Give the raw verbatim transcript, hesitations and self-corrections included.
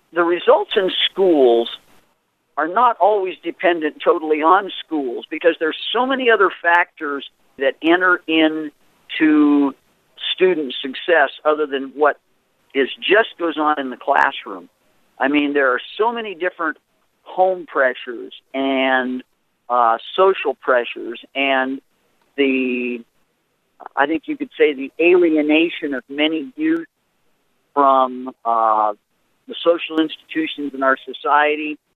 the results in schools are not always dependent totally on schools because there's so many other factors that enter into student success other than what is just goes on in the classroom. I mean, there are so many different home pressures and uh, social pressures and the, I think you could say, the alienation of many youth from uh, the social institutions in our society